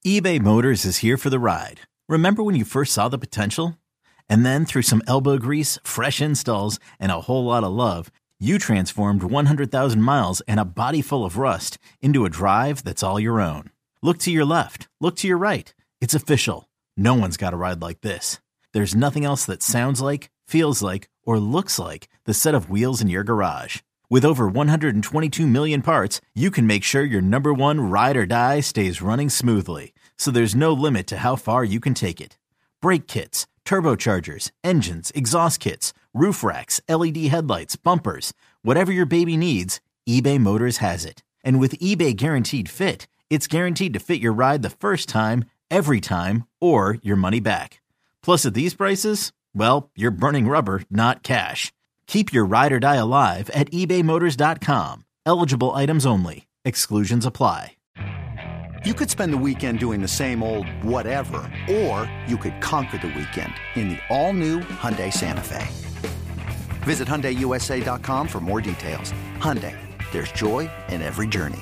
eBay Motors is here for the ride. Remember when you first saw the potential? And then through some elbow grease, fresh installs, and a whole lot of love, you transformed 100,000 miles and a body full of rust into a drive that's all your own. Look to your left. Look to your right. It's official. No one's got a ride like this. There's nothing else that sounds like, feels like, or looks like the set of wheels in your garage. With over 122 million parts, you can make sure your number one ride or die stays running smoothly. So there's no limit to how far you can take it. Brake kits, turbochargers, engines, exhaust kits, roof racks, LED headlights, bumpers, whatever your baby needs, eBay Motors has it. And with eBay Guaranteed Fit, it's guaranteed to fit your ride the first time, every time, or your money back. Plus at these prices, well, you're burning rubber, not cash. Keep your ride or die alive at ebaymotors.com. Eligible items only. Exclusions apply. You could spend the weekend doing the same old whatever, or you could conquer the weekend in the all-new Hyundai Santa Fe. Visit HyundaiUSA.com for more details. Hyundai, there's joy in every journey.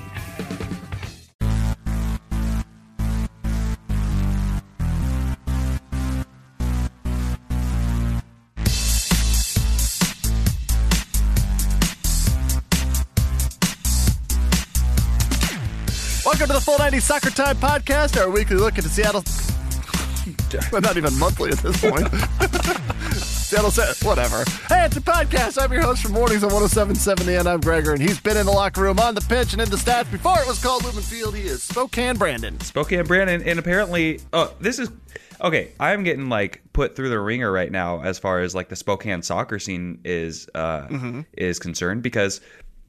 Welcome to the Full 90 Soccer Time Podcast, our weekly look into Seattle. Well, not even monthly at this point. Seattle, whatever. Hey, it's a podcast. I'm your host from Mornings on 107.7 The End. I'm Gregor, and he's been in the locker room, on the pitch, and in the stats before it was called Lumen Field. He is Spokane Brandon. Spokane Brandon, and apparently, this is okay. I'm getting like put through the ringer right now as far as like the Spokane soccer scene is concerned, because.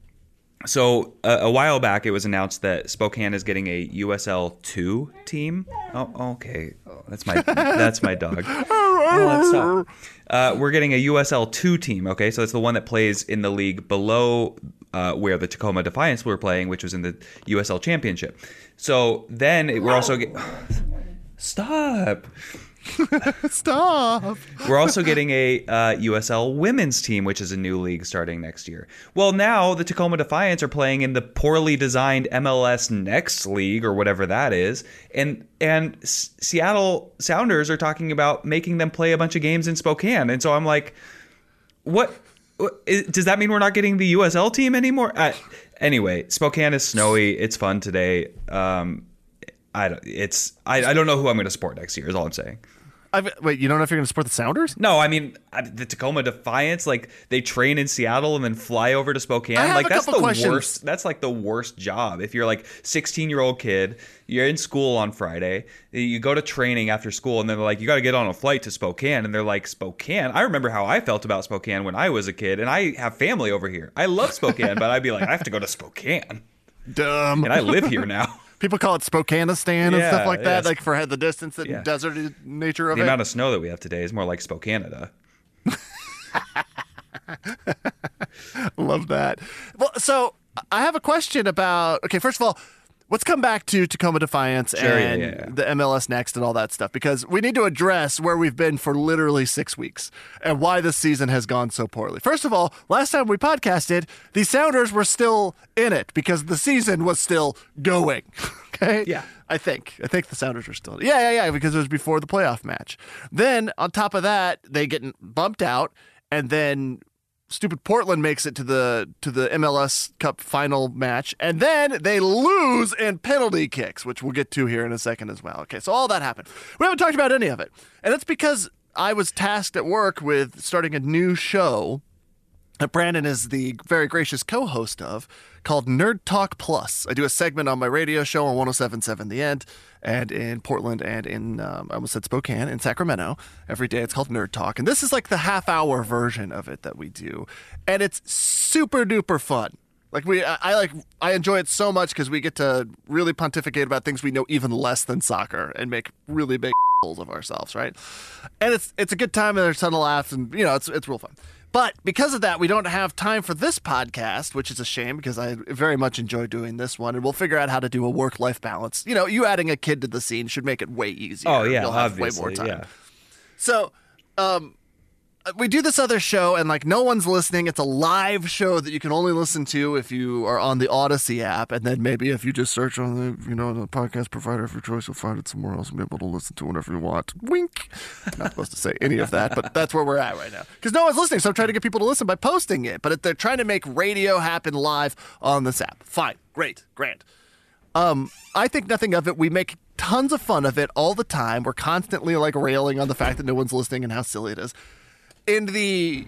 So a while back, it was announced that Spokane is getting a USL 2 team. Oh, okay. Oh, that's my dog. Oh, we're getting a USL 2 team. Okay, so it's the one that plays in the league below where the Tacoma Defiance were playing, which was in the USL Championship. So then we're also stop. Stop. We're also getting a USL women's team, which is a new league starting next year. Well, now the Tacoma Defiance are playing in the poorly designed MLS Next League, or whatever that is, and Seattle Sounders are talking about making them play a bunch of games in Spokane. And so I'm like, what does that mean? We're not getting the USL team anymore? Anyway, Spokane is snowy. It's fun today. I don't know who I'm going to support next year, is all I'm saying. Wait, you don't know if you're going to support the Sounders? No, I mean, the Tacoma Defiance, like, they train in Seattle and then fly over to Spokane. I have like, a that's couple the questions. worst. That's like the worst job. If you're like 16-year-old kid, you're in school on Friday, you go to training after school, and then they're like, you got to get on a flight to Spokane. And they're like, Spokane? I remember how I felt about Spokane when I was a kid, and I have family over here. I love Spokane, but I'd be like, I have to go to Spokane. Dumb. And I live here now. People call it Spokanistan and stuff like that, like for the distance and deserty nature of the it. The amount of snow that we have today is more like Spokanada. Love that. Well, so I have a question about, okay, first of all, let's come back to Tacoma Defiance and the MLS Next and all that stuff, because we need to address where we've been for literally 6 weeks and why this season has gone so poorly. First of all, last time we podcasted, the Sounders were still in it because the season was still going. Okay? Yeah. I think the Sounders were still. Yeah, because it was before the playoff match. Then on top of that, they get bumped out, and then stupid Portland makes it to the MLS Cup final match, and then they lose in penalty kicks, which we'll get to here in a second as well. Okay, so all that happened. We haven't talked about any of it, and that's because I was tasked at work with starting a new show that Brandon is the very gracious co-host of, called Nerd Talk Plus. I do a segment on my radio show on 107.7 The End, and in Portland, and in, I almost said Spokane, in Sacramento. Every day it's called Nerd Talk. And this is like the half-hour version of it that we do. And it's super-duper fun. Like, I enjoy it so much because we get to really pontificate about things we know even less than soccer and make really big of ourselves, right? And it's a good time, and there's a ton of laughs, and, you know, it's real fun. But because of that, we don't have time for this podcast, which is a shame because I very much enjoy doing this one. And we'll figure out how to do a work-life balance. You know, you adding a kid to the scene should make it way easier. Oh, yeah, You'll have obviously, way more time. Yeah. So we do this other show and like no one's listening. It's a live show that you can only listen to if you are on the Odyssey app, and then maybe if you just search on the podcast provider of your choice, you'll find it somewhere else and be able to listen to whenever you want. Wink. Not supposed to say any of that, but that's where we're at right now because no one's listening. So I'm trying to get people to listen by posting it, but they're trying to make radio happen live on this app. Fine, great, grand. I think nothing of it. We make tons of fun of it all the time. We're constantly like railing on the fact that no one's listening and how silly it is. In the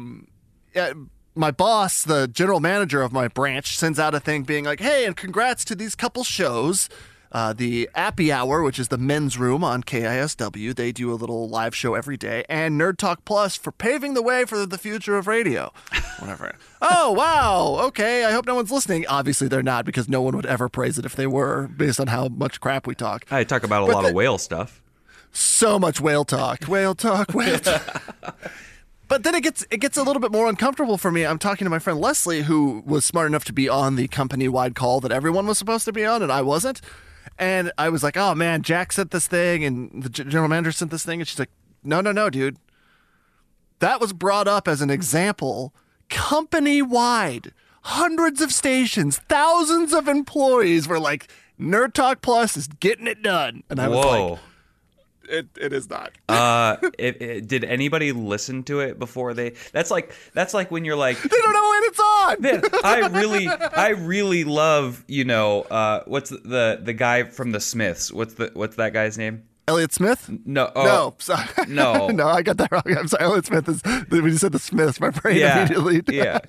my boss, the general manager of my branch, sends out a thing being like, hey, and congrats to these couple shows. The Appy Hour, which is the men's room on KISW, they do a little live show every day, and Nerd Talk Plus for paving the way for the future of radio. Whatever. Oh, wow. Okay, I hope no one's listening. Obviously, they're not, because no one would ever praise it if they were, based on how much crap we talk. I talk about a lot of whale stuff. So much whale talk. Whale talk, whale talk. But then it gets a little bit more uncomfortable for me. I'm talking to my friend Leslie, who was smart enough to be on the company-wide call that everyone was supposed to be on, and I wasn't. And I was like, oh, man, Jack sent this thing, and the general manager sent this thing. And she's like, no, dude. That was brought up as an example company-wide. Hundreds of stations, thousands of employees were like, Nerd Talk Plus is getting it done. And I was like, It is not. Did anybody listen to it before they? That's like when you're like, they don't know when it's on. Man, I really love what's the guy from the Smiths? What's that guy's name? Elliott Smith? No. No. Sorry. No. No, I got that wrong. I'm sorry. Elliott Smith is, when you said the Smiths, my brain immediately. Yeah.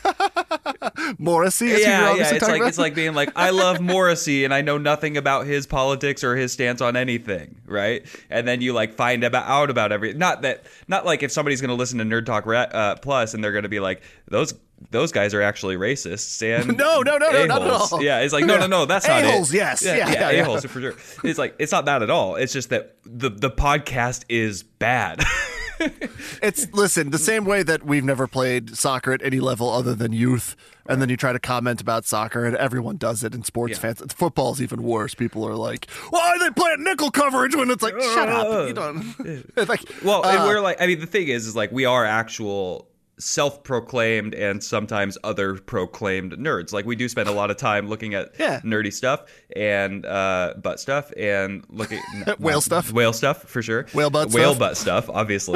Morrissey? Yeah. It's like being like, I love Morrissey and I know nothing about his politics or his stance on anything, right? And then you like find out about everything. Not like if somebody's going to listen to Nerd Talk Plus and they're going to be like, those guys are actually racists and no, not at all. Yeah, it's like no, that's not it. A-holes, yes. Yeah, a-holes for sure. It's like it's not that at all. It's just that the podcast is bad. Listen, the same way that we've never played soccer at any level other than youth, and then you try to comment about soccer, and everyone does it, and sports fans. Football's even worse. People are like, why are they playing nickel coverage when it's like, shut up. You don't. It's like, and we're like, I mean, the thing is like we are actual self-proclaimed and sometimes other proclaimed nerds. Like we do spend a lot of time looking at nerdy stuff and butt stuff and looking whale stuff for sure, whale butt stuff obviously.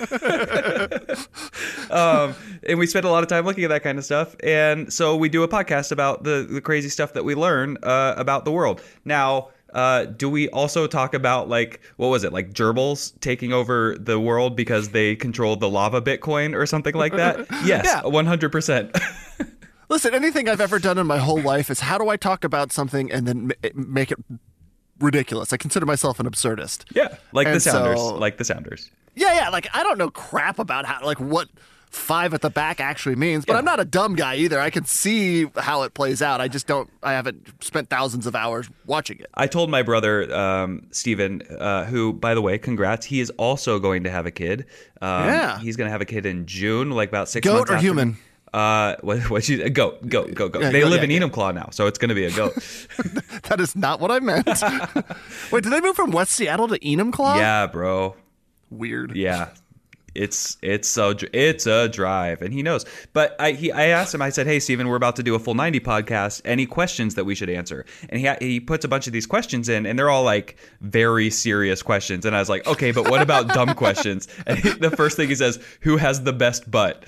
And we spend a lot of time looking at that kind of stuff, and so we do a podcast about the crazy stuff that we learn about the world. Now do we also talk about like, what was it, like gerbils taking over the world because they control the lava Bitcoin or something like that? Yes, 100%. Listen, anything I've ever done in my whole life is how do I talk about something and then make it ridiculous? I consider myself an absurdist. Yeah, like the Sounders. Yeah, like I don't know crap about how, like what 5 at the back actually means, but I'm not a dumb guy either. I can see how it plays out. I haven't spent thousands of hours watching it. I told my brother, Steven, who, by the way, congrats, he is also going to have a kid. He's going to have a kid in June, like about 6 months after. Goat or human? Goat. Yeah, they live in Enumclaw now, so it's going to be a goat. That is not what I meant. Wait, did they move from West Seattle to Enumclaw? Yeah, bro. Weird. Yeah. It's a drive, and he knows. But I asked him. I said, "Hey, Steven, we're about to do a full 90 podcast. Any questions that we should answer?" And he puts a bunch of these questions in, and they're all like very serious questions. And I was like, "Okay, but what about dumb questions?" And the first thing he says, "Who has the best butt?"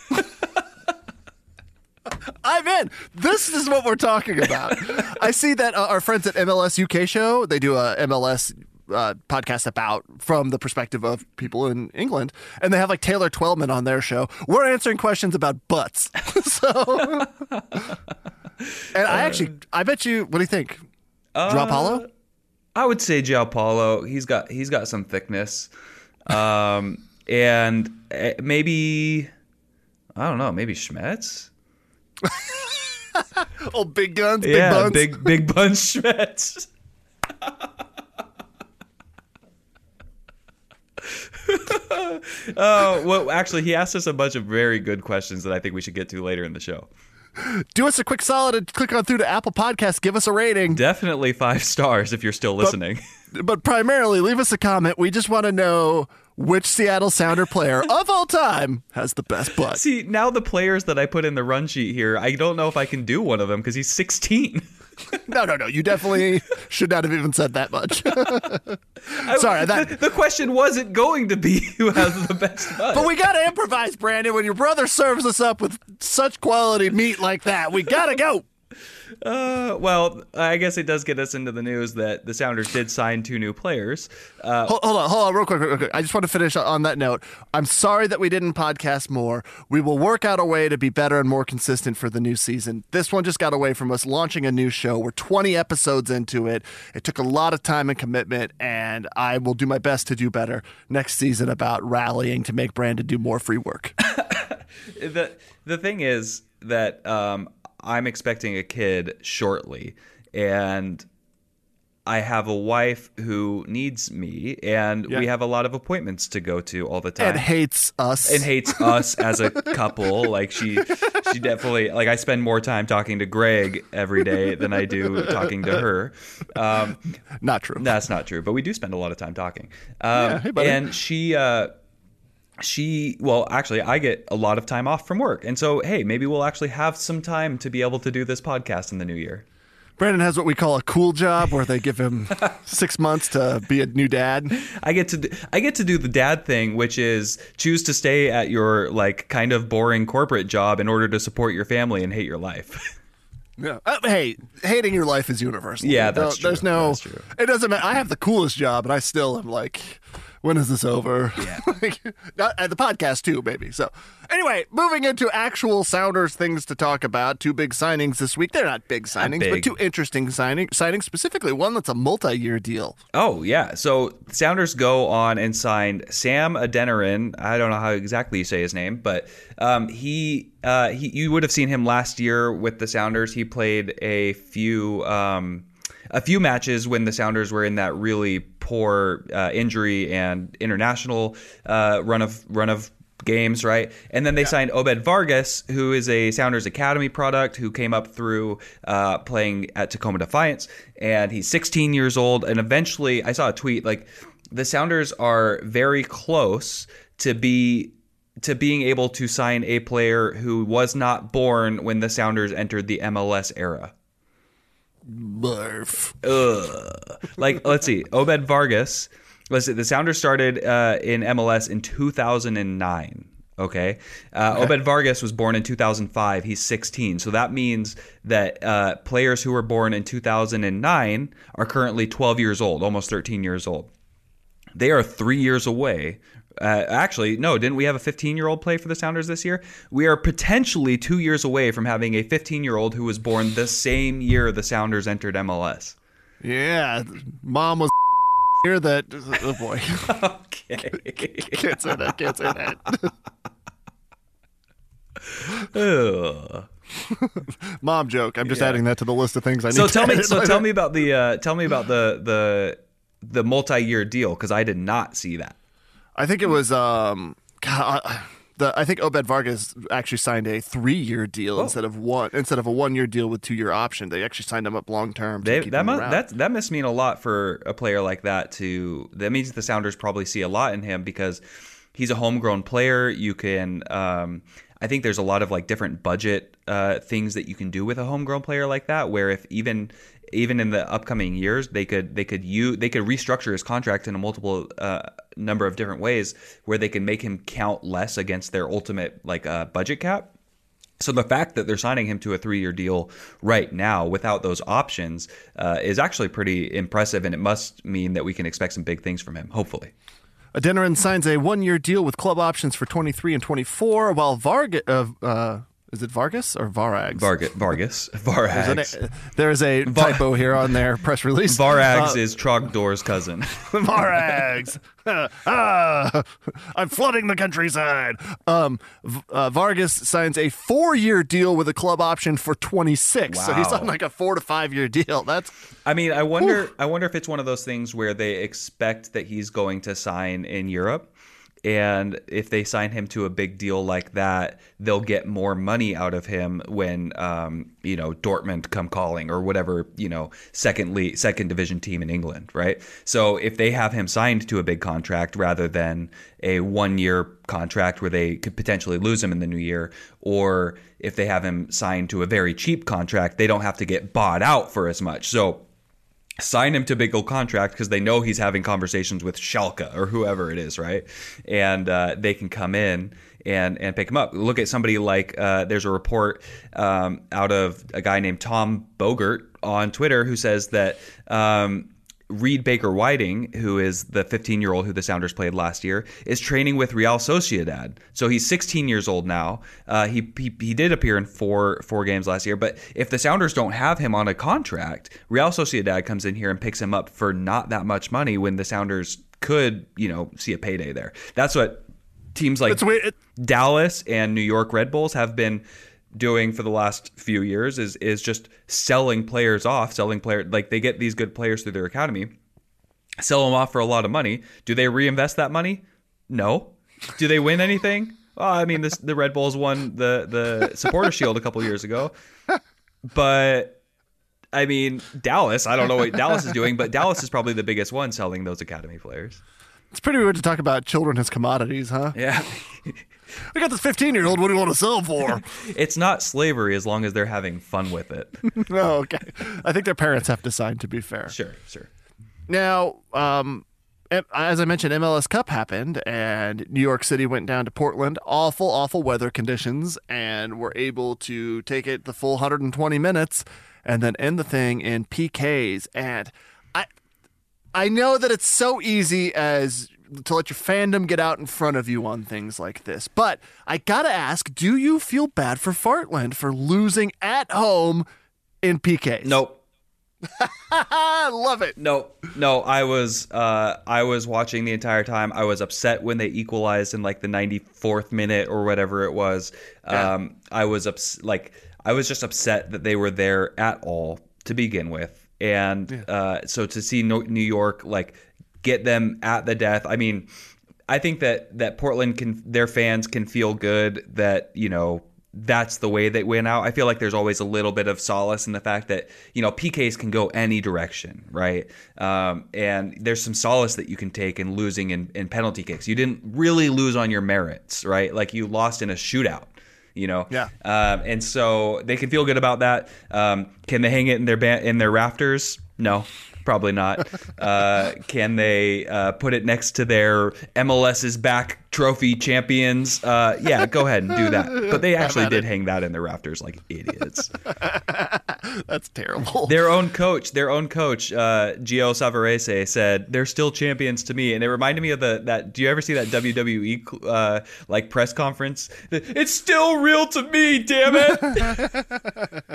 I'm in. This is what we're talking about. I see that our friends at MLS UK show, they do a MLS podcast about from the perspective of people in England, and they have like Taylor Twellman on their show. We're answering questions about butts. And I bet you, what do you think? Joao Paulo? I would say Joao Paulo. He's got some thickness, and maybe, I don't know, maybe Schmetz. Oh, big guns, big buns. big buns Schmetz. Well, actually, he asked us a bunch of very good questions that I think we should get to later in the show. Do us a quick solid and click on through to Apple Podcasts. Give us a rating. Definitely 5 stars if you're still listening. But primarily, leave us a comment. We just want to know which Seattle Sounder player of all time has the best butt. See, now the players that I put in the run sheet here, I don't know if I can do one of them because he's 16. No. You definitely should not have even said that much. Sorry. The question wasn't going to be who has the best butt. But we got to improvise, Brandon. When your brother serves us up with such quality meat like that, we got to go. Well, I guess it does get us into the news that the Sounders did sign 2 new players. Hold on, real quick. I just want to finish on that note. I'm sorry that we didn't podcast more. We will work out a way to be better and more consistent for the new season. This one just got away from us launching a new show. We're 20 episodes into it. It took a lot of time and commitment, and I will do my best to do better next season about rallying to make Brandon do more free work. The thing is that I'm expecting a kid shortly, and I have a wife who needs me, and we have a lot of appointments to go to all the time. And hates us. As a couple. Like she definitely, like, I spend more time talking to Greg every day than I do talking to her. Not true. That's not true, but we do spend a lot of time talking. Hey, buddy. And well, actually, I get a lot of time off from work. And so, hey, maybe we'll actually have some time to be able to do this podcast in the new year. Brandon has what we call a cool job, where they give him 6 months to be a new dad. I get to do the dad thing, which is choose to stay at your, like, kind of boring corporate job in order to support your family and hate your life. Yeah. Hey, hating your life is universal. Yeah, that's true. There's no. That's true. It doesn't matter. I have the coolest job, and I still am like, when is this over? Yeah. And the podcast too, maybe. So, anyway, moving into actual Sounders things to talk about. 2 big signings this week. They're not big signings, but 2 interesting signings. Specifically, one that's a multi-year deal. Oh yeah. So Sounders go on and signed Sam Adeniran. I don't know how exactly you say his name, but he you would have seen him last year with the Sounders. He played a few matches when the Sounders were in that really poor injury and international run of games, right? And then they signed Obed Vargas, who is a Sounders Academy product who came up through playing at Tacoma Defiance, and he's 16 years old. And eventually, I saw a tweet like the Sounders are very close to being able to sign a player who was not born when the Sounders entered the MLS era. Barf. Like, let's see. Obed Vargas. Let's see. The Sounders started in MLS in 2009. Okay. Obed Vargas was born in 2005. He's 16. So that means that players who were born in 2009 are currently 12 years old, almost 13 years old. They are 3 years away. Actually, no, didn't we have a 15-year-old play for the Sounders this year? We are potentially 2 years away from having a 15-year-old who was born the same year the Sounders entered MLS. Yeah, mom was here that. Oh, boy. Okay. Can't say that. Mom joke. I'm just adding that to the list of things I need to edit. Tell me about the multi-year deal, because I did not see that. I think it was I think Obed Vargas actually signed a 3-year deal instead of a 1-year deal with 2-year option. They actually signed him up long term. That must mean a lot for a player like that. That means the Sounders probably see a lot in him because he's a homegrown player. You can I think there's a lot of like different budget things that you can do with a homegrown player like that, where if even in the upcoming years, they could restructure his contract in a multiple number of different ways, where they can make him count less against their ultimate budget cap. So the fact that they're signing him to a 3-year deal right now without those options is actually pretty impressive, and it must mean that we can expect some big things from him, hopefully. Adeniran signs a 1-year deal with club options for 23 and 24, while Vargas. Is it Vargas or Varags? Varags. There is a typo here on their press release. Varags is Trogdor's cousin. Varags. I'm flooding the countryside. Vargas signs a 4-year deal with a club option for 26. Wow. So he's on like a 4 to 5 year deal. I wonder if it's one of those things where they expect that he's going to sign in Europe. And if they sign him to a big deal like that, they'll get more money out of him when, Dortmund come calling or whatever, second division team in England, right? So if they have him signed to a big contract rather than a 1-year contract where they could potentially lose him in the new year, or if they have him signed to a very cheap contract, they don't have to get bought out for as much. So sign him to a big old contract because they know he's having conversations with Schalke or whoever it is, right? And they can come in and pick him up. Look at somebody like there's a report out of a guy named Tom Bogert on Twitter who says that Reed Baker-Whiting, who is the 15-year-old who the Sounders played last year, is training with Real Sociedad. So he's 16 years old now. He did appear in four games last year, but if the Sounders don't have him on a contract, Real Sociedad comes in here and picks him up for not that much money when the Sounders could, see a payday there. That's what teams like Dallas and New York Red Bulls have been doing for the last few years is just selling players off, like they get these good players through their academy, sell them off for a lot of money. Do they reinvest that money? No. Do they win anything? Well, I mean, the Red Bulls won the Supporter Shield a couple years ago, but I mean, Dallas, I don't know what Dallas is doing, but Dallas is probably the biggest one selling those academy players. It's pretty weird to talk about children as commodities, huh? Yeah. We got this 15-year-old. What do you want to sell for? It's not slavery as long as they're having fun with it. Oh, okay. I think their parents have to sign, to be fair. Sure. Now, as I mentioned, MLS Cup happened, and New York City went down to Portland. Awful weather conditions, and were able to take it the full 120 minutes and then end the thing in PKs. And I know that it's so easy as to let your fandom get out in front of you on things like this, but I gotta ask, do you feel bad for Fartland for losing at home in PKs? Nope. I love it. No, I was watching the entire time. I was upset when they equalized in like the 94th minute or whatever it was. Yeah. I was just upset that they were there at all to begin with. And so to see New York like get them at the death, I mean, I think that Portland their fans can feel good that, that's the way they win out. I feel like there's always a little bit of solace in the fact that, PKs can go any direction, right? And there's some solace that you can take in losing in penalty kicks. You didn't really lose on your merits, right? Like you lost in a shootout. Yeah. And so they can feel good about that. Can they hang it in their rafters? No, probably not. Can they put it next to their MLS's back trophy champions? Yeah, go ahead and do that. But they actually did hang that in their rafters like idiots. That's terrible. Their own coach, Gio Savarese, said they're still champions to me, and it reminded me of that. Do you ever see that WWE like press conference? It's still real to me, damn it.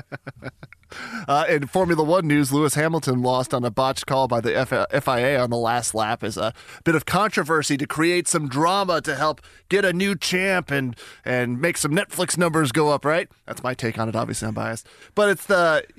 In Formula One news, Lewis Hamilton lost on a botched call by the FIA on the last lap as a bit of controversy to create some drama to help get a new champ and make some Netflix numbers go up, right? That's my take on it. Obviously, I'm biased. But it's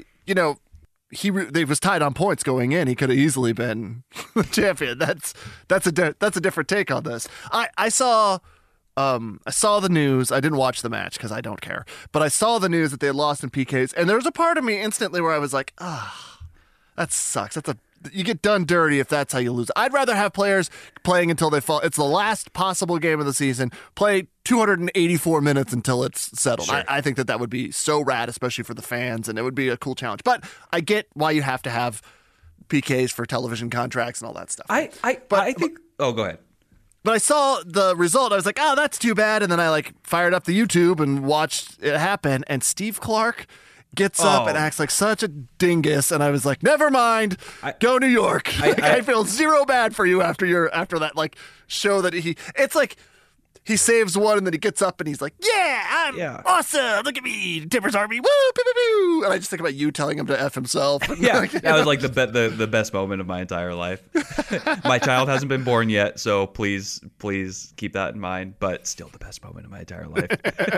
they was tied on points going in. He could have easily been the champion. That's a different take on this. I saw the news. I didn't watch the match because I don't care. But I saw the news that they had lost in PKs, and there was a part of me instantly where I was like, that sucks. You get done dirty if that's how you lose. I'd rather have players playing until they fall. It's the last possible game of the season. Play 284 minutes until it's settled. Sure. I think that would be so rad, especially for the fans, and it would be a cool challenge. But I get why you have to have PKs for television contracts and all that stuff. I think. Oh, go ahead. But I saw the result. I was like, that's too bad. And then I fired up the YouTube and watched it happen. And Steve Clark gets up and acts like such a dingus. And I was like, never mind. Go New York. I feel zero bad for you after that show that it's like he saves one and then he gets up and he's like, I'm awesome. Look at me. Timbers Army. Woo, pew, pew, pew. And I just think about you telling him to F himself. Yeah, that was like the best moment of my entire life. My child hasn't been born yet, so please keep that in mind. But still, the best moment of my entire life.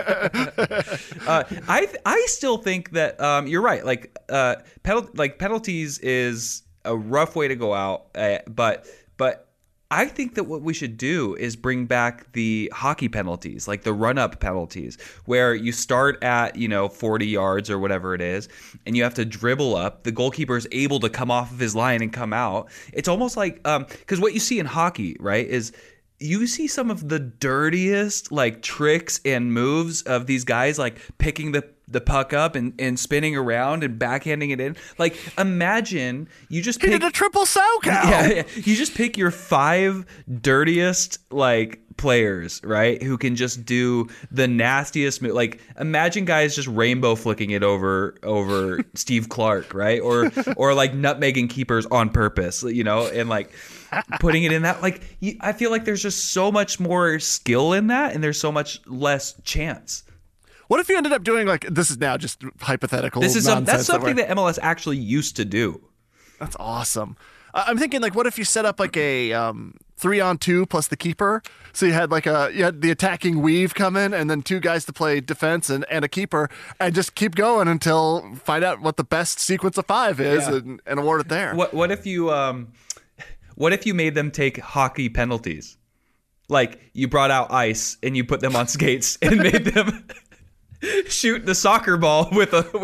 I still think that you're right. Penalties is a rough way to go out, but I think that what we should do is bring back the hockey penalties, like the run-up penalties, where you start at, 40 yards or whatever it is, and you have to dribble up. The goalkeeper is able to come off of his line and come out. It's almost like, because what you see in hockey, right, is you see some of the dirtiest like tricks and moves of these guys, like picking the puck up and spinning around and backhanding it in. Like, imagine you just He pick did a triple Saukow. yeah, you just pick your 5 dirtiest like players, right, who can just do the nastiest move. Like, imagine guys just rainbow flicking it over Steve Clark, right, or like nutmegging keepers on purpose, and like putting it in that. Like, I feel like there's just so much more skill in that, and there's so much less chance. What if you ended up doing like, this is now just hypothetical. That's nonsense something that MLS actually used to do. That's awesome. I'm thinking, like, what if you set up like a 3-on-2 plus the keeper? So you had the attacking weave come in, and then 2 guys to play defense and a keeper, and just keep going until find out what the best sequence of 5 is, and award it there. What if you made them take hockey penalties? Like, you brought out ice and you put them on skates and made them shoot the soccer ball with a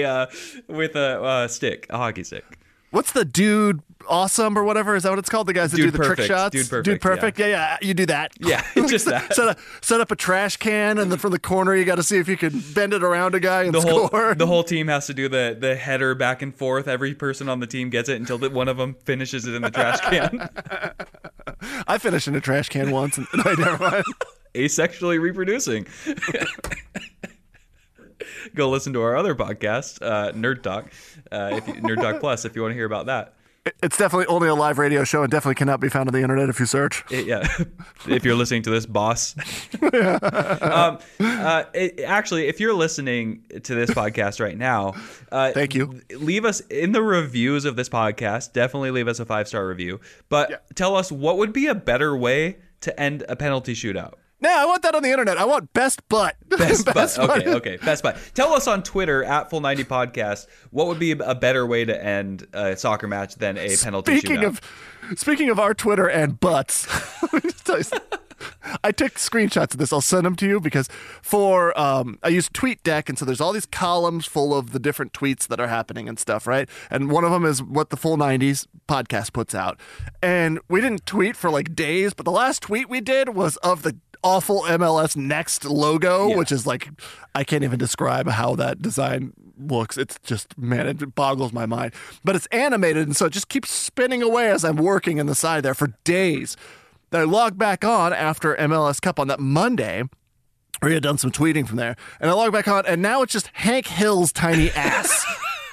stick, a hockey stick. What's the Dude Awesome or whatever? Is that what it's called? The guys that do the trick shots? Dude Perfect. Yeah. You do that. Yeah, just that. Set up a trash can, and then from the corner, you got to see if you can bend it around a guy and score. The whole team has to do the header back and forth. Every person on the team gets it until one of them finishes it in the trash can. I finished in a trash can once, and I never mind. Asexually reproducing. Go listen to our other podcast, Nerd Talk, Nerd Talk Plus, if you want to hear about that. It's definitely only a live radio show and definitely cannot be found on the internet if you search. If you're listening to this, boss. Actually, if you're listening to this podcast right now, thank you. Leave us in the reviews of this podcast. Definitely leave us a 5-star review. But tell us, what would be a better way to end a penalty shootout? No, I want that on the internet. I want best butt. Best butt. Okay. Best butt. Tell us on Twitter at Full90 Podcast what would be a better way to end a soccer match than a penalty shootout. Speaking of our Twitter and butts, let me just tell you something. I took screenshots of this. I'll send them to you because I use TweetDeck, and so there's all these columns full of the different tweets that are happening and stuff, right? And one of them is what the Full 90s podcast puts out. And we didn't tweet for like days, but the last tweet we did was of the awful MLS Next logo, which is like, I can't even describe how that design looks. It's just, man, it boggles my mind. But it's animated, and so it just keeps spinning away as I'm working in the side there for days. Then I log back on after MLS Cup on that Monday, where he had done some tweeting from there, and I log back on, and now it's just Hank Hill's tiny ass.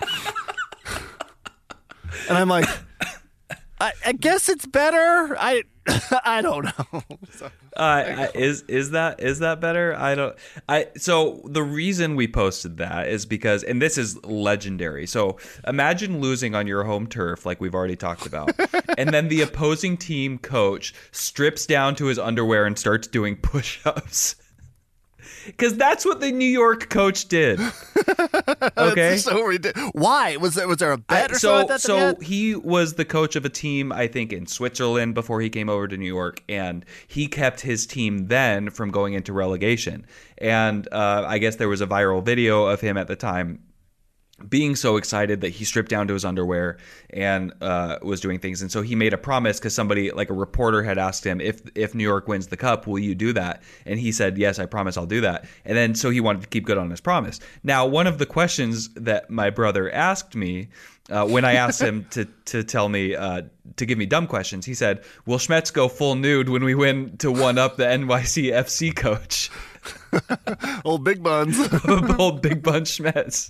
And I'm like, I guess it's better. I don't know. Is that better? So the reason we posted that is because, and this is legendary. So imagine losing on your home turf, like we've already talked about, and then the opposing team coach strips down to his underwear and starts doing push-ups. Because that's what the New York coach did. Okay, so ridiculous. Why was there a bet or something? So he was the coach of a team, I think, in Switzerland before he came over to New York, and he kept his team then from going into relegation. And I guess there was a viral video of him at the time being so excited that he stripped down to his underwear and was doing things. And so he made a promise because somebody, like a reporter, had asked him, if New York wins the cup, will you do that? And he said, yes, I promise I'll do that. And then so he wanted to keep good on his promise. Now, one of the questions that my brother asked me when I asked him to tell me, to give me dumb questions, he said, will Schmetz go full nude when we win to one-up the NYC FC coach? Old Big Buns. Old Big Bun Schmetz.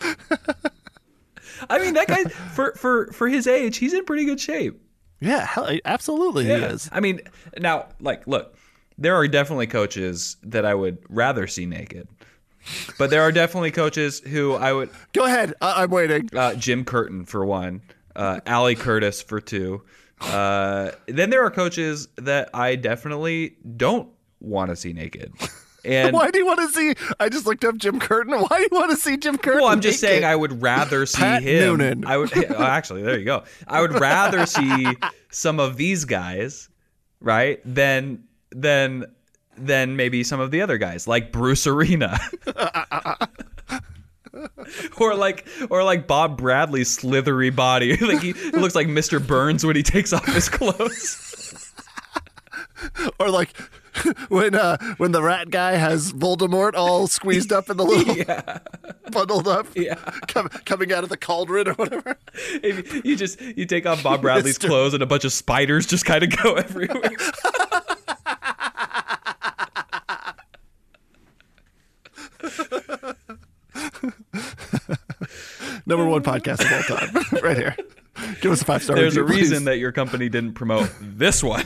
I mean, that guy, for his age, he's in pretty good shape. Yeah, absolutely he is. I mean, now, like, look, there are definitely coaches that I would rather see naked. But there are definitely coaches who I would... Go ahead. I'm waiting. Jim Curtin, for one. Ali Curtis, for two. Then there are coaches that I definitely don't want to see naked. And why do you want to see? I just looked up Jim Curtin. Why do you want to see Jim Curtin? Well, I'm just saying I would rather see Pat him. Noonan. I would actually. There you go. I would rather see some of these guys right, than maybe some of the other guys like Bruce Arena. Or like Bob Bradley's slithery body. Like he looks like Mr. Burns when he takes off his clothes. Or like when the rat guy has Voldemort all squeezed up in the little bundled up, coming out of the cauldron or whatever. You take off Bob Bradley's clothes and a bunch of spiders just kind of go everywhere. Number one podcast of all time, right here. Give us a 5-star There's review, a reason please. that your company didn't promote this one.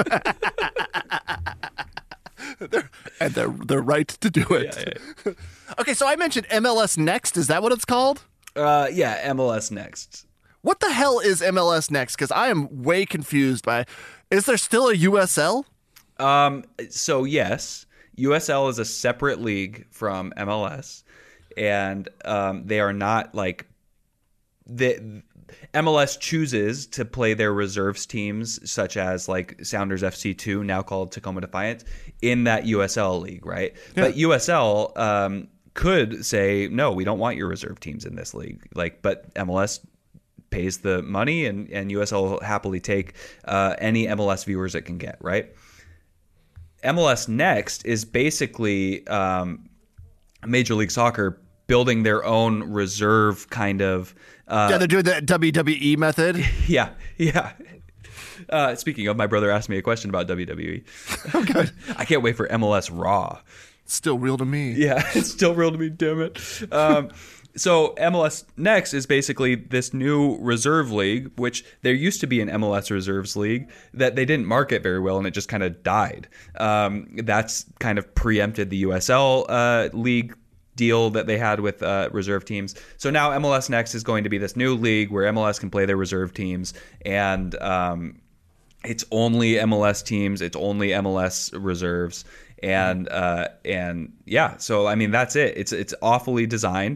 They're right to do it. Yeah. Okay, so I mentioned MLS Next. Is that what it's called? Yeah, MLS Next. What the hell is MLS Next? Because I am way confused by. Is there still a USL? So yes, USL is a separate league from MLS, and they are not like the MLS chooses to play their reserves teams, such as like Sounders FC2, now called Tacoma Defiant, in that USL league, right? Yeah. But USL could say, no, we don't want your reserve teams in this league. But MLS pays the money, and USL will happily take any MLS viewers it can get, right? MLS Next is basically Major League Soccer building their own reserve kind of. They're doing the WWE method. Yeah. Speaking of, my brother asked me a question about WWE. Oh, good. I can't wait for MLS Raw. It's still real to me. Yeah, it's still real to me, damn it. So MLS Next is basically this new reserve league, which there used to be an MLS Reserves League that they didn't market very well, and it just kind of died. That's kind of preempted the USL league deal that they had with reserve teams. So now MLS Next is going to be this new league where MLS can play their reserve teams, and it's only MLS teams, it's only MLS reserves. And yeah, so I mean that's it. It's awfully designed.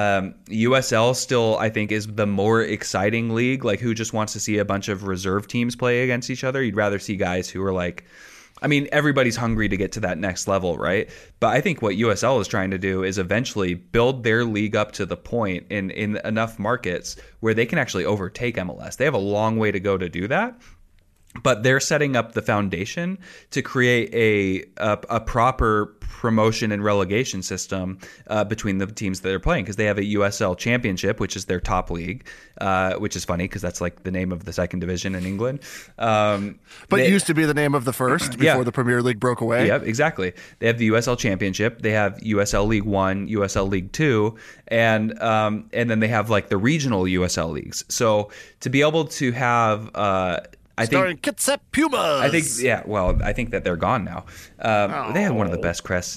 USL still, I think, is the more exciting league. Like, who just wants to see a bunch of reserve teams play against each other? You'd rather see guys who are like, I mean, everybody's hungry to get to that next level, right? But I think what USL is trying to do is eventually build their league up to the point in enough markets where they can actually overtake MLS. They have a long way to go to do that. But they're setting up the foundation to create a proper promotion and relegation system between the teams that they're playing, because they have a USL Championship, which is their top league, which is funny because that's like the name of the second division in England. But it used to be the name of the first before the Premier League broke away. Yep, exactly. They have the USL Championship. They have USL League 1, USL League 2, and then they have like the regional USL leagues. So to be able to have starring Kitsap Pumas. I think that they're gone now. They had one of the best crests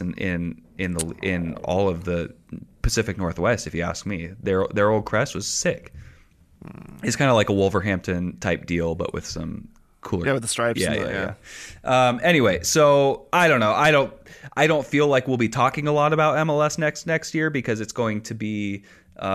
in all of the Pacific Northwest, if you ask me. Their old crest was sick. It's kind of like a Wolverhampton type deal, but with some cooler. Yeah, with the stripes. Yeah. Anyway, so I don't know. I don't feel like we'll be talking a lot about MLS next year, because it's going to be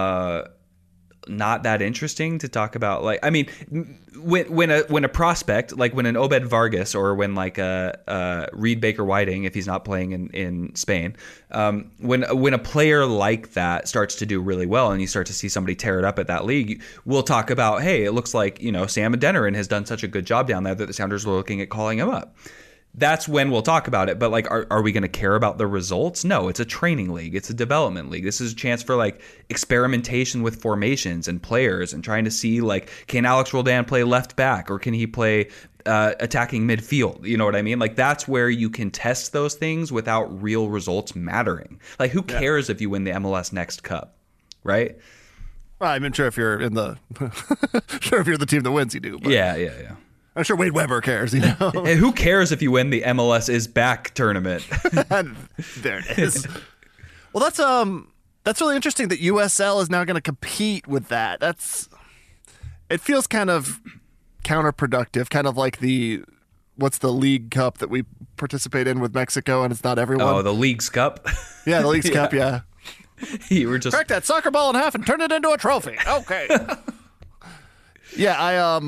not that interesting to talk about. Like, I mean, when a prospect, like when an Obed Vargas or when like a Reed Baker Whiting, if he's not playing in Spain, when a player like that starts to do really well and you start to see somebody tear it up at that league, we'll talk about, hey, it looks like, Sam Adeniran has done such a good job down there that the Sounders were looking at calling him up. That's when we'll talk about it. But like, are we going to care about the results? No, it's a training league. It's a development league. This is a chance for like experimentation with formations and players, and trying to see like, can Alex Roldan play left back, or can he play attacking midfield? You know what I mean? Like, that's where you can test those things without real results mattering. Like, who cares if you win the MLS Next Cup, right? Well, I'm sure if you're in the sure if you're the team that wins, you do. But. Yeah. I'm sure Wade Weber cares, Who cares if you win the MLS is back tournament? There it is. Well, that's really interesting that USL is now going to compete with that. It feels kind of counterproductive, kind of like what's the League Cup that we participate in with Mexico, and it's not everyone. Oh, the League's Cup? Yeah, the League's Cup, yeah. You were just crack that soccer ball in half and turn it into a trophy. Okay. Yeah,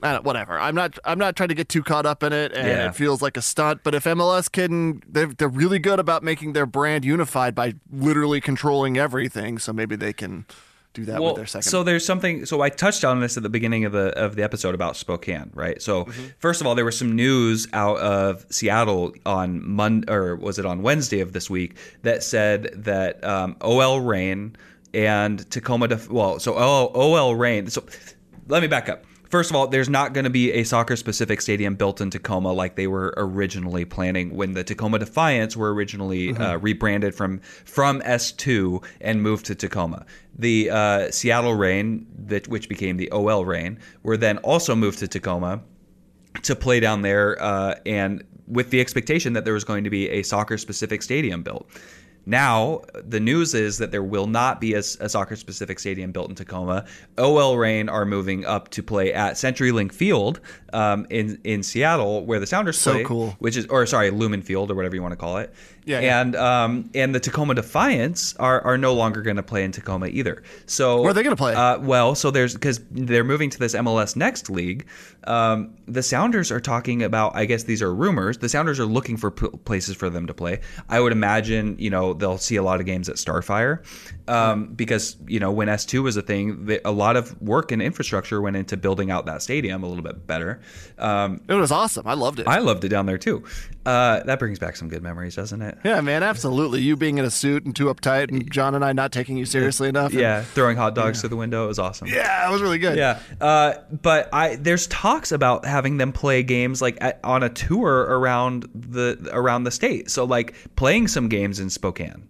whatever. I'm not trying to get too caught up in it, and Yeah. it feels like a stunt. But if MLS they're really good about making their brand unified by literally controlling everything. So maybe they can do that with their second. So there's something. So I touched on this at the beginning of the episode about Spokane, right? So first of all, there was some news out of Seattle on Monday, or was it on Wednesday of this week, that said that OL Reign and Tacoma. OL Reign. So let me back up. First of all, there's not going to be a soccer-specific stadium built in Tacoma like they were originally planning when the Tacoma Defiants were originally rebranded from S2 and moved to Tacoma. The Seattle Reign, which became the OL Reign, were then also moved to Tacoma to play down there, and with the expectation that there was going to be a soccer-specific stadium built. Now, the news is that there will not be a soccer-specific stadium built in Tacoma. OL Reign are moving up to play at CenturyLink Field in Seattle, where the Sounders play. So cool. Lumen Field, or whatever you want to call it. Yeah. And the Tacoma Defiants are no longer going to play in Tacoma either. So where are they going to play? Because they're moving to this MLS Next League. The Sounders are talking about, I guess these are rumors, the Sounders are looking for places for them to play. I would imagine, they'll see a lot of games at Starfire, because, when S2 was a thing, a lot of work and infrastructure went into building out that stadium a little bit better. It was awesome. I loved it. I loved it down there too. That brings back some good memories, doesn't it? Yeah, man, absolutely. You being in a suit and too uptight, and John and I not taking you seriously enough. Yeah, throwing hot dogs through the window. It was awesome. Yeah, it was really good. Yeah, but there's talks about having them play games like on a tour around the state. So like playing some games in Spokane,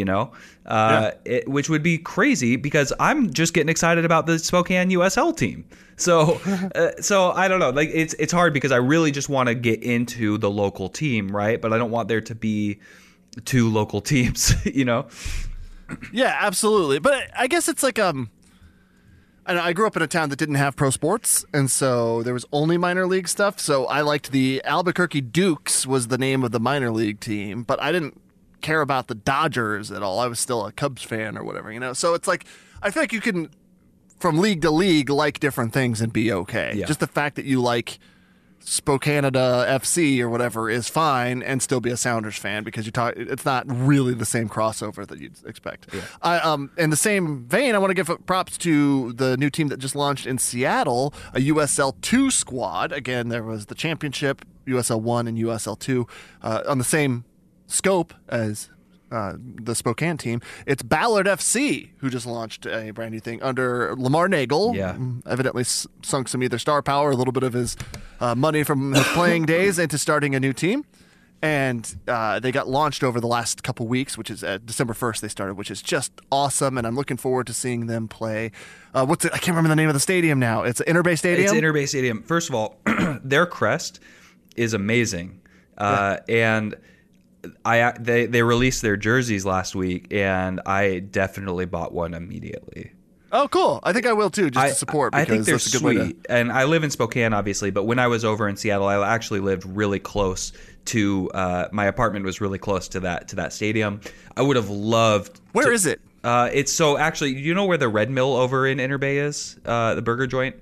which would be crazy because I'm just getting excited about the Spokane USL team. So I don't know. Like it's hard because I really just want to get into the local team, right? But I don't want there to be two local teams, Yeah, absolutely. But I guess it's like I grew up in a town that didn't have pro sports, and so there was only minor league stuff. So I liked the Albuquerque Dukes was the name of the minor league team, but I didn't care about the Dodgers at all. I was still a Cubs fan or whatever, So it's like I feel like you can, from league to league, like different things and be okay. Yeah. Just the fact that you like Spokanada FC or whatever is fine, and still be a Sounders fan because it's not really the same crossover that you'd expect. Yeah. In the same vein, I want to give props to the new team that just launched in Seattle, a USL 2 squad. Again, there was the championship, USL 1 and USL 2, on the same scope as the Spokane team. It's Ballard FC, who just launched a brand new thing under Lamar Nagel. Yeah. Evidently sunk some either star power, a little bit of his money from his playing days into starting a new team. And they got launched over the last couple weeks, which is December 1st they started, which is just awesome. And I'm looking forward to seeing them play. I can't remember the name of the stadium now. It's Interbay Stadium? It's Interbay Stadium. First of all, their crest is amazing. And they released their jerseys last week, and I definitely bought one immediately. Oh, cool. I think I will too, just to support. Because I think they're that's a good way sweet. And I live in Spokane, obviously, but when I was over in Seattle, I actually lived really close to my apartment was really close to that stadium. I would have loved. Where is it? It's so actually, you know where the Red Mill over in Interbay is, the burger joint.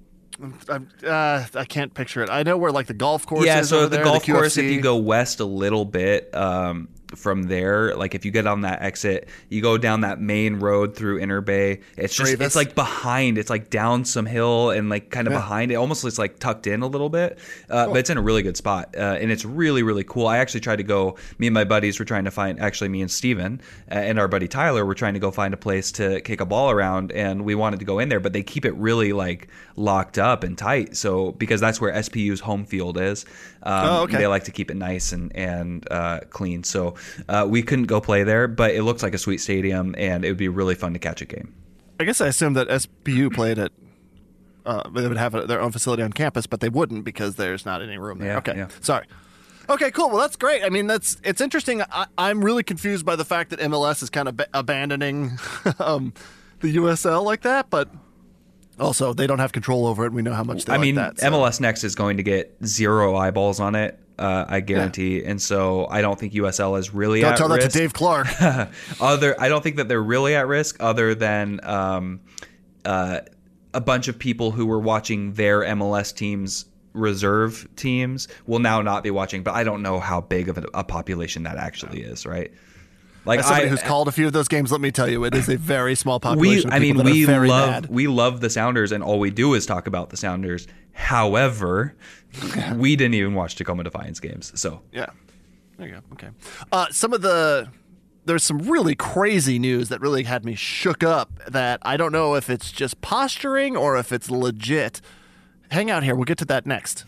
I can't picture it. I know where like the golf course is. is. So over the there, golf the course, QFC. if you go west a little bit from there, like if you get on that exit, you go down that main road through Interbay. It's just Travis. it's like behind. It's like down some hill and like kind of behind it. Almost looks like tucked in a little bit, but it's in a really good spot, and it's really really cool. I actually tried to go. Me and my buddies were trying to find. Actually, me and Steven and our buddy Tyler were trying to go find a place to kick a ball around, and we wanted to go in there, but they keep it really like locked up and tight. So because that's where SPU's home field is, they like to keep it nice and clean. So we couldn't go play there, but it looks like a sweet stadium, and it would be really fun to catch a game. I guess I assumed that SPU played at. They would have their own facility on campus, but they wouldn't because there's not any room there. Yeah, Okay, yeah. Sorry. Okay, cool. Well, that's great. I mean, it's interesting. I'm really confused by the fact that MLS is kind of abandoning the USL like that, but also they don't have control over it. We know how much they like that. So. MLS Next is going to get 0 eyeballs on it. I guarantee, and so I don't think USL is really Don't at tell risk. that to Dave Clark. I don't think that they're really at risk, other than a bunch of people who were watching their MLS teams, reserve teams, will now not be watching. But I don't know how big of a population that actually is, right? Like, as somebody who's called a few of those games, let me tell you, it is a very small population. We love the Sounders, and all we do is talk about the Sounders. However, we didn't even watch Tacoma Defiance games. So yeah, there you go. Okay, there's some really crazy news that really had me shook up. That I don't know if it's just posturing or if it's legit. Hang out here. We'll get to that next.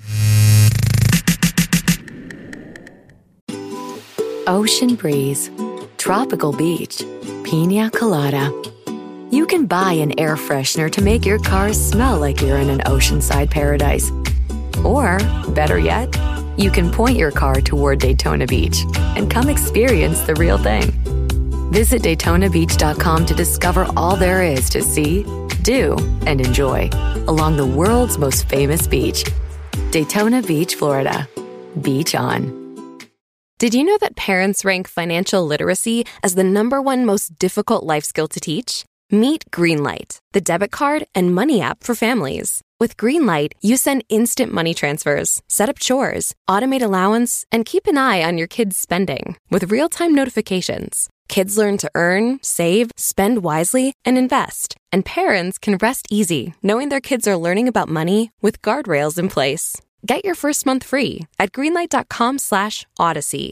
Ocean breeze, tropical beach, pina colada. You can buy an air freshener to make your car smell like you're in an oceanside paradise. Or, better yet, you can point your car toward Daytona Beach and come experience the real thing. Visit DaytonaBeach.com to discover all there is to see, do, and enjoy along the world's most famous beach. Daytona Beach, Florida. Beach on. Did you know that parents rank financial literacy as the #1 most difficult life skill to teach? Meet Greenlight, the debit card and money app for families. With Greenlight, you send instant money transfers, set up chores, automate allowance, and keep an eye on your kids' spending with real-time notifications. Kids learn to earn, save, spend wisely, and invest. And parents can rest easy knowing their kids are learning about money with guardrails in place. Get your first month free at greenlight.com/Odyssey.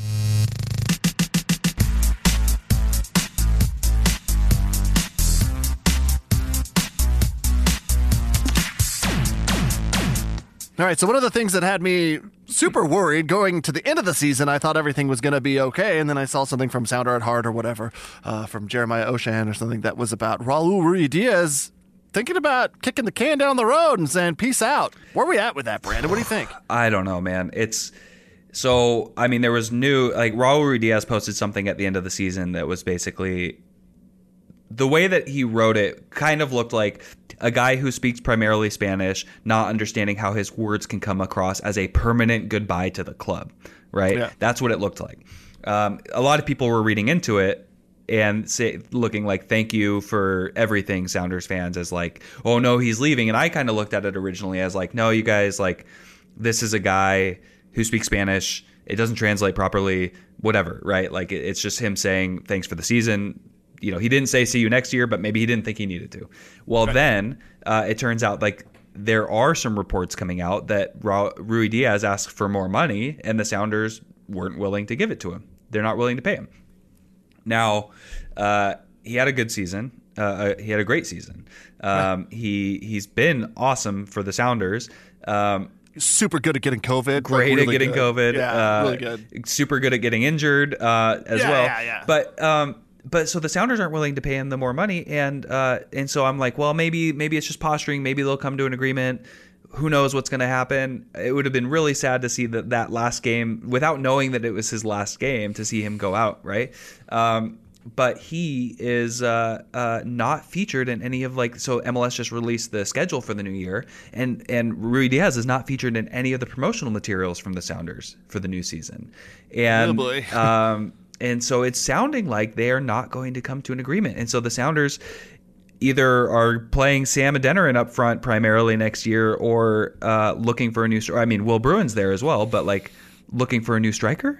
All right, so one of the things that had me super worried going to the end of the season, I thought everything was going to be okay, and then I saw something from Sounder at Heart or whatever, from Jeremiah Oshan or something that was about Raul Ruidiaz thinking about kicking the can down the road and saying, peace out. Where are we at with that, Brandon? What do you think? I don't know, man. There was Raul Ruidiaz posted something at the end of the season that was basically, the way that he wrote it kind of looked like a guy who speaks primarily Spanish, not understanding how his words can come across as a permanent goodbye to the club, right? Yeah. That's what it looked like. A lot of people were reading into it and looking like, thank you for everything, Sounders fans, as like, oh no, he's leaving. And I kind of looked at it originally as like, no, you guys, like, this is a guy who speaks Spanish. It doesn't translate properly, whatever, right? Like, it's just him saying thanks for the season. You know, he didn't say see you next year, but maybe he didn't think he needed to. Well, right. Then it turns out like there are some reports coming out that Ruidiaz asked for more money and the Sounders weren't willing to give it to him. They're not willing to pay him. Now, he had a good season. He had a great season. He's been awesome for the Sounders. Super good at getting COVID. Great really at getting good. COVID. Yeah, really good. Super good at getting injured as well. Yeah. But so the Sounders aren't willing to pay him the more money, and so I'm like, well, maybe it's just posturing. Maybe they'll come to an agreement. Who knows what's going to happen? It would have been really sad to see that last game, without knowing that it was his last game, to see him go out, right? But he is not featured in any of so MLS just released the schedule for the new year, and Ruidiaz is not featured in any of the promotional materials from the Sounders for the new season. And, oh boy. And so it's sounding like they are not going to come to an agreement. And so the Sounders either are playing Sam Adeniran up front primarily next year or looking for a new striker. I mean, Will Bruin's there as well, but looking for a new striker?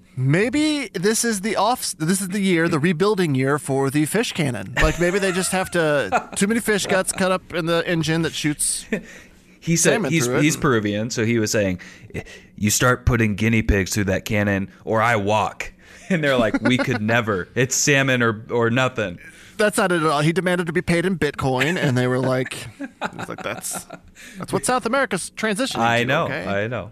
Maybe this is the year, the rebuilding year for the fish cannon. Maybe they just have too many fish guts cut up in the engine that shoots. He said he's Peruvian, so he was saying, you start putting guinea pigs through that cannon or I walk. And they're like, we could never. It's salmon or nothing. That's not it at all. He demanded to be paid in Bitcoin, and they were like, that's what South America's transitioning to. I know. Okay? I know.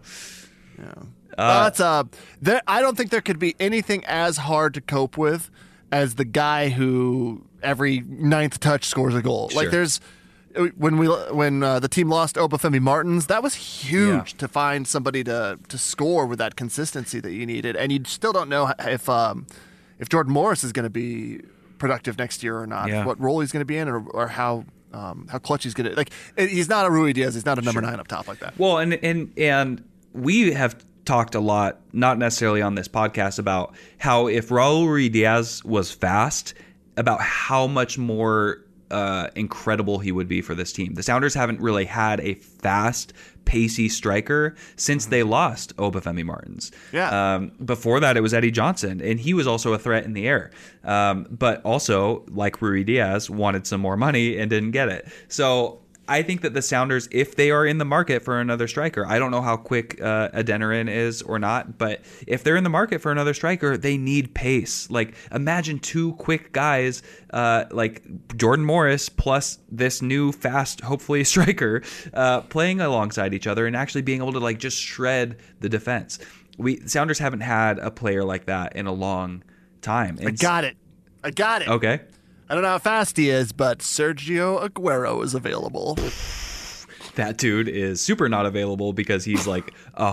Yeah. I don't think there could be anything as hard to cope with as the guy who every ninth touch scores a goal. Sure. When the team lost Obafemi Martins, that was huge to find somebody to score with that consistency that you needed, and you still don't know if Jordan Morris is going to be productive next year or not, what role he's going to be in, or how clutch he's going to he's not a Ruidiaz, he's not a number 9 up top like that. Well, and we have talked a lot, not necessarily on this podcast, about how if Raul Ruidiaz was fast, about how much more incredible he would be for this team. The Sounders haven't really had a fast, pacey striker since they lost Obafemi Martins. Yeah. Before that, it was Eddie Johnson, and he was also a threat in the air. But also, like Rui Diaz, wanted some more money and didn't get it. So I think that the Sounders, if they are in the market for another striker, I don't know how quick Adeniran is or not, but if they're in the market for another striker, they need pace. Like, imagine two quick guys like Jordan Morris plus this new fast, hopefully, striker playing alongside each other and actually being able to like just shred the defense. Sounders haven't had a player like that in a long time. I got it. Okay. I don't know how fast he is, but Sergio Aguero is available. That dude is super not available because he's like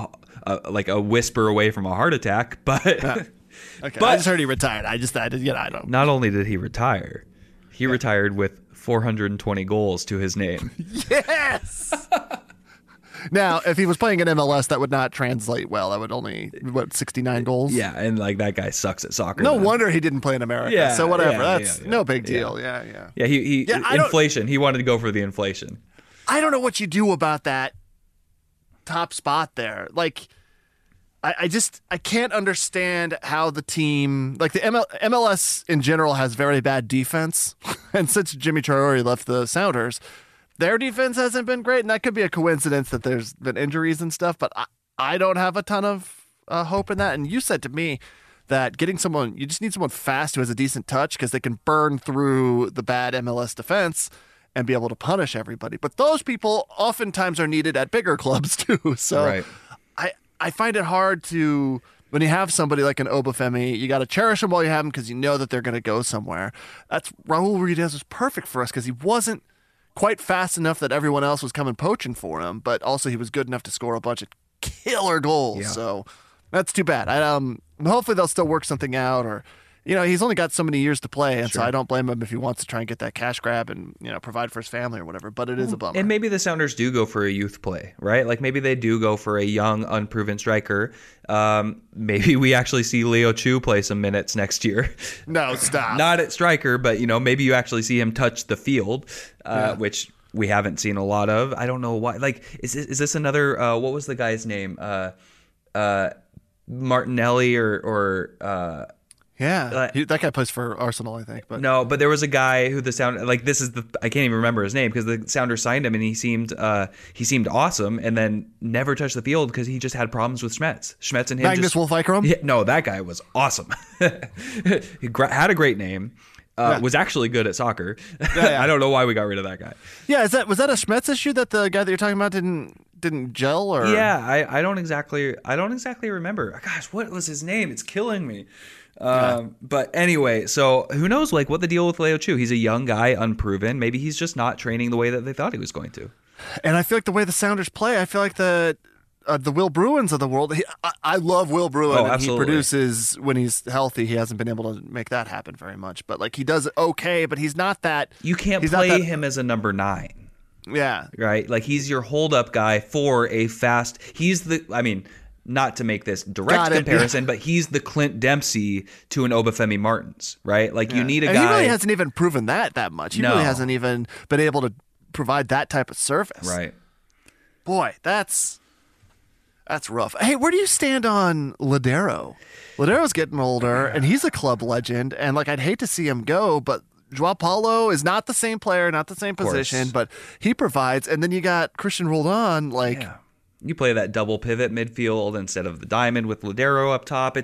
a whisper away from a heart attack. But Okay, but I just heard he retired. I don't. not only did he retire, he retired with 420 goals to his name. Yes. Now, if he was playing in MLS, that would not translate well. That would only 69 goals. Yeah, and like that guy sucks at soccer. No then. wonder he didn't play in America. Yeah, So whatever. yeah, That's yeah, no big yeah. deal. Yeah. Yeah, he I don't- inflation. He wanted to go for the inflation. I don't know what you do about that top spot there. Like, I can't understand how the team, like the MLS in general, has very bad defense. And since Jimmy Traore left the Sounders, their defense hasn't been great. And that could be a coincidence that there's been injuries and stuff. But I don't have a ton of hope in that. And you said to me that you just need someone fast who has a decent touch because they can burn through the bad MLS defense and be able to punish everybody. But those people oftentimes are needed at bigger clubs too. So Right. I find it hard to, when you have somebody like an Obafemi, you got to cherish them while you have them because you know that they're going to go somewhere. That's Raul Ruiz was perfect for us because he wasn't quite fast enough that everyone else was coming poaching for him, but also he was good enough to score a bunch of killer goals. Yeah. So that's too bad. Hopefully they'll still work something out, or he's only got so many years to play, and so I don't blame him if he wants to try and get that cash grab and provide for his family or whatever. But it is a bummer. And maybe the Sounders do go for a youth play, right? Like maybe they do go for a young, unproven striker. Maybe we actually see Leo Chu play some minutes next year. No, stop. Not at striker, but maybe you actually see him touch the field, which we haven't seen a lot of. I don't know why. Like, is this another? What was the guy's name? Martinelli or Yeah, that guy plays for Arsenal, I think. But no, but there was a guy who I can't even remember his name because the Sounders signed him and he seemed awesome, and then never touched the field because he just had problems with Schmetz and him. Magnus Wolf-Eichram? Yeah, no, that guy was awesome. He had a great name. Was actually good at soccer. Yeah. I don't know why we got rid of that guy. Yeah, was that a Schmetz issue that the guy that you're talking about didn't gel? Or Yeah, I don't exactly remember. Gosh, what was his name? It's killing me. But anyway, so who knows like what the deal with Leo Chu? He's a young guy, unproven. Maybe he's just not training the way that they thought he was going to. And I feel like the way the Sounders play, I feel like the Will Bruins of the world. I love Will Bruin. Oh, and absolutely. he produces when he's healthy. He hasn't been able to make that happen very much, but like he does okay. But he's not that. You can't he's not play that- him as a number 9, Yeah, right? Like he's your hold-up guy for a fast. Not to make this direct Got it, comparison, but he's the Clint Dempsey to an Obafemi Martins, right? Like you need a and guy. he really hasn't even proven that much. He No. really hasn't even been able to provide that type of service. Right. Boy, that's rough. Hey, where do you stand on Ladero? Ladero's getting older, and he's a club legend. And like, I'd hate to see him go, but Joao Paulo is not the same player, not the same position, but he provides. And then you got Christian Roldan, like. Yeah. You play that double pivot midfield instead of the diamond with Ladero up top.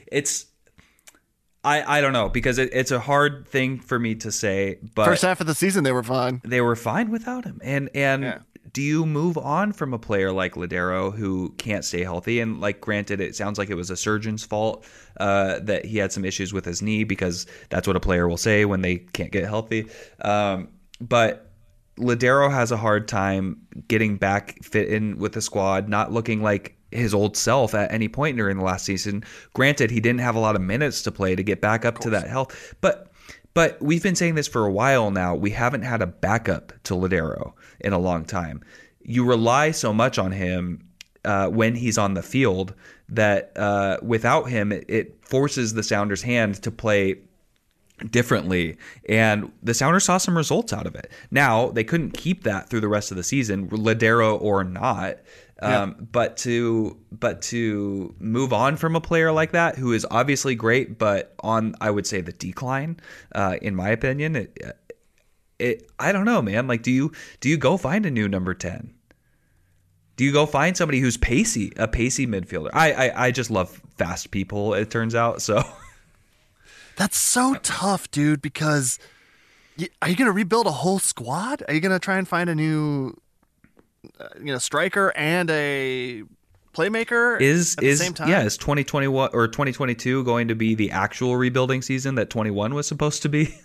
I don't know because it's a hard thing for me to say. But First half of the season, they were fine. They were fine without him. And do you move on from a player like Ladero who can't stay healthy? And like, granted, it sounds like it was a surgeon's fault that he had some issues with his knee because that's what a player will say when they can't get healthy. But Ladero has a hard time getting back fit in with the squad, not looking like his old self at any point during the last season. Granted, he didn't have a lot of minutes to play to get back up to that health. But we've been saying this for a while now. We haven't had a backup to Ladero in a long time. You rely so much on him when he's on the field that without him, it forces the Sounders' hand to play differently, and the Sounders saw some results out of it. Now, they couldn't keep that through the rest of the season, Ladero or not. But to move on from a player like that, who is obviously great, but on, I would say, the decline, in my opinion, I don't know, man. Like, do you go find a new number 10? Do you go find somebody who's pacey, a pacey midfielder? I just love fast people, it turns out. So that's so tough, dude, because are you going to rebuild a whole squad? Are you going to try and find a new striker and a playmaker at the same time? Yeah, is 2021 or 2022 going to be the actual rebuilding season that 21 was supposed to be?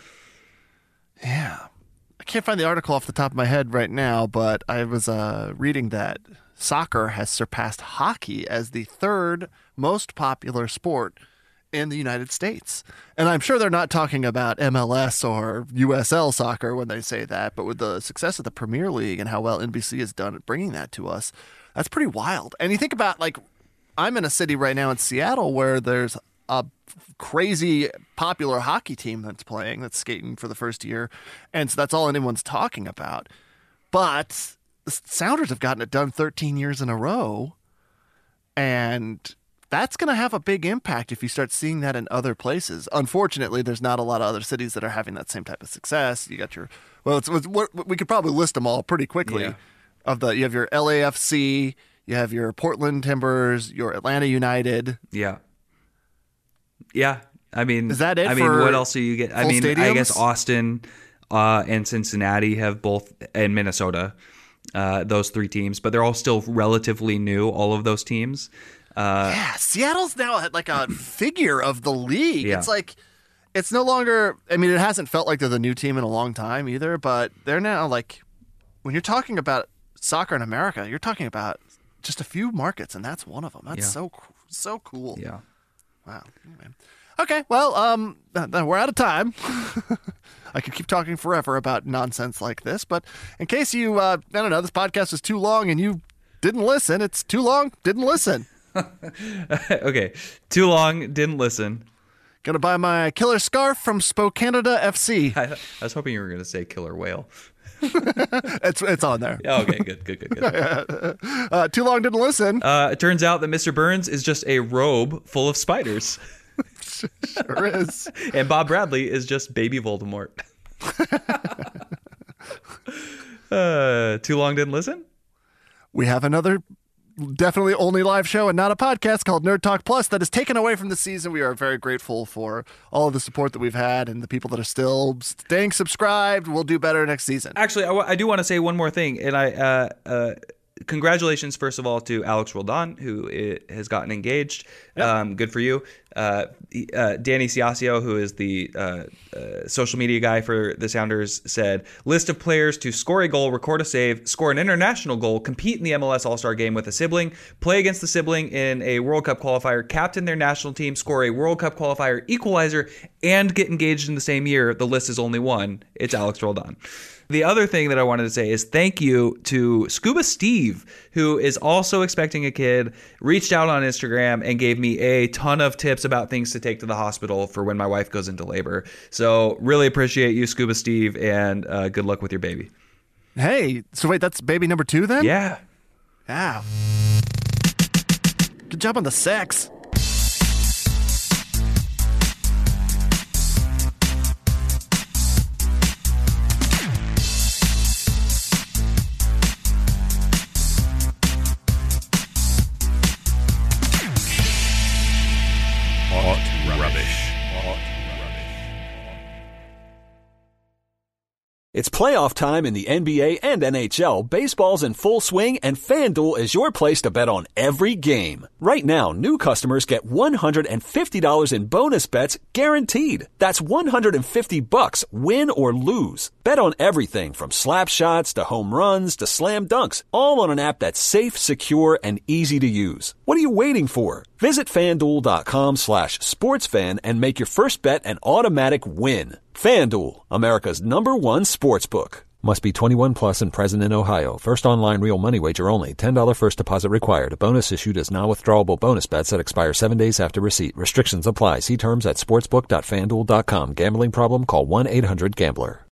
Yeah. I can't find the article off the top of my head right now, but I was reading that soccer has surpassed hockey as the third most popular sport in the United States. And I'm sure they're not talking about MLS or USL soccer when they say that, but with the success of the Premier League and how well NBC has done at bringing that to us, that's pretty wild. And you think about, like, I'm in a city right now in Seattle where there's a crazy popular hockey team that's playing, that's skating for the first year, and so that's all anyone's talking about. But the Sounders have gotten it done 13 years in a row, and that's going to have a big impact if you start seeing that in other places. Unfortunately, there's not a lot of other cities that are having that same type of success. You got your, we could probably list them all pretty quickly. Yeah. You have your LAFC, you have your Portland Timbers, your Atlanta United. Yeah. Yeah. I mean, is that it? What else do you get? I mean, stadiums? I guess Austin and Cincinnati have both, and Minnesota, those three teams, but they're all still relatively new, all of those teams. Seattle's now like a figure of the league. Yeah. It's like, it's no longer, I mean, it hasn't felt like they're the new team in a long time either, but they're now, like, when you're talking about soccer in America, you're talking about just a few markets, and that's one of them. That's so cool. Yeah. Wow. Okay, well, we're out of time. I could keep talking forever about nonsense like this, but in case you, I don't know, this podcast is too long and you didn't listen, it's too long, didn't listen. Okay, too long, didn't listen. Gonna buy my killer scarf from Spokanada FC. I was hoping you were going to say killer whale. It's on there. Oh, okay, good. Too long, didn't listen. It turns out that Mr. Burns is just a robe full of spiders. Sure is. And Bob Bradley is just baby Voldemort. Too long, didn't listen? We have another definitely only live show and not a podcast called Nerd Talk Plus that is taken away from the season. We are very grateful for all of the support that we've had and the people that are still staying subscribed. We'll do better next season. Actually, I do want to say one more thing, and congratulations, first of all, to Alex Roldan, who has gotten engaged. Yep. Good for you. Danny Ciascio, who is the social media guy for the Sounders, said, list of players to score a goal, record a save, score an international goal, compete in the MLS All-Star Game with a sibling, play against the sibling in a World Cup qualifier, captain their national team, score a World Cup qualifier equalizer, and get engaged in the same year. The list is only one. It's Alex Roldan. The other thing that I wanted to say is thank you to Scuba Steve, who is also expecting a kid, reached out on Instagram and gave me a ton of tips about things to take to the hospital for when my wife goes into labor. So really appreciate you, Scuba Steve, and good luck with your baby. Hey, so wait, that's baby number 2 then? Yeah. Wow. Good job on the sex. It's playoff time in the NBA and NHL. Baseball's in full swing, and FanDuel is your place to bet on every game. Right now, new customers get $150 in bonus bets guaranteed. That's $150, win or lose. Bet on everything from slap shots to home runs to slam dunks, all on an app that's safe, secure, and easy to use. What are you waiting for? Visit FanDuel.com/sportsfan and make your first bet an automatic win. FanDuel, America's #1 sportsbook. Must be 21 plus and present in Ohio. First online real money wager only. $10 first deposit required. Bonus issued as non-withdrawable bonus bets that expire 7 days after receipt. Restrictions apply. See terms at sportsbook.fanduel.com. Gambling problem? Call 1-800-GAMBLER.